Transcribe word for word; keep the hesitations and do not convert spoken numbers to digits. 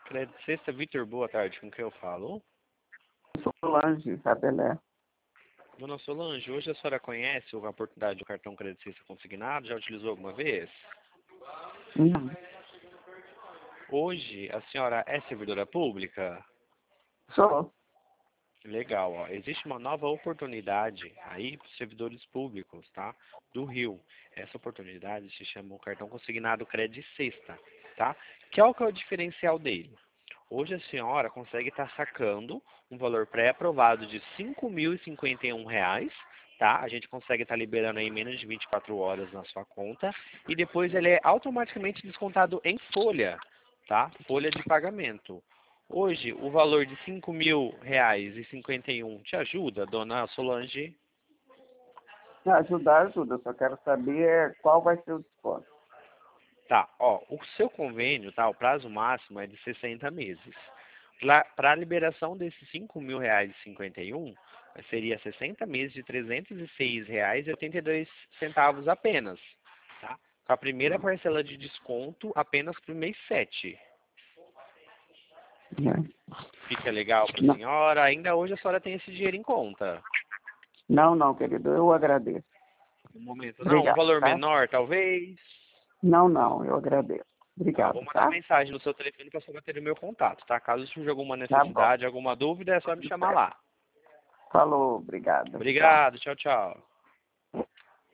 Crédito Sexta, Vitor, boa tarde. Com quem eu falo? Solange, Isabelé. Dona Solange, hoje a senhora conhece a oportunidade do cartão Crédito Sexta consignado? Já utilizou alguma vez? Não. Hoje a senhora é servidora pública? Sou. Legal, ó. Existe uma nova oportunidade aí para os servidores públicos, tá? Do Rio. Essa oportunidade se chama o cartão consignado Crédito Sexta, tá? Que é o que é o diferencial dele. Hoje a senhora consegue estar sacando um valor pré-aprovado de cinco mil e cinquenta e um reais, tá? A gente consegue estar liberando aí em menos de vinte e quatro horas na sua conta e depois ele é automaticamente descontado em folha, tá? Folha de pagamento. Hoje, o valor de cinco mil reais e cinquenta e um te ajuda, dona Solange? Ajudar, ajuda. Eu só quero saber qual vai ser o desconto. Tá, ó, o seu convênio, tá, o prazo máximo é de sessenta meses. Para a liberação desses cinco mil reais e cinquenta e um, seria sessenta meses de trezentos e seis reais e oitenta e dois centavos apenas, tá? Com a primeira parcela de desconto apenas para o mês sete. Fica legal para a Não, senhora? Ainda hoje a senhora tem esse dinheiro em conta. não, não, querido. Eu agradeço. No momento não, um Obrigado, valor tá? menor talvez. Não, não. Eu agradeço. Tá, vou Obrigado, mandar tá? mensagem no seu telefone para a senhora ter o meu contato, tá? Caso surja alguma Tá bom. necessidade, alguma dúvida, é só me Tudo chamar certo. lá. Falou. Obrigado. Tchau. Obrigado, tchau, tchau.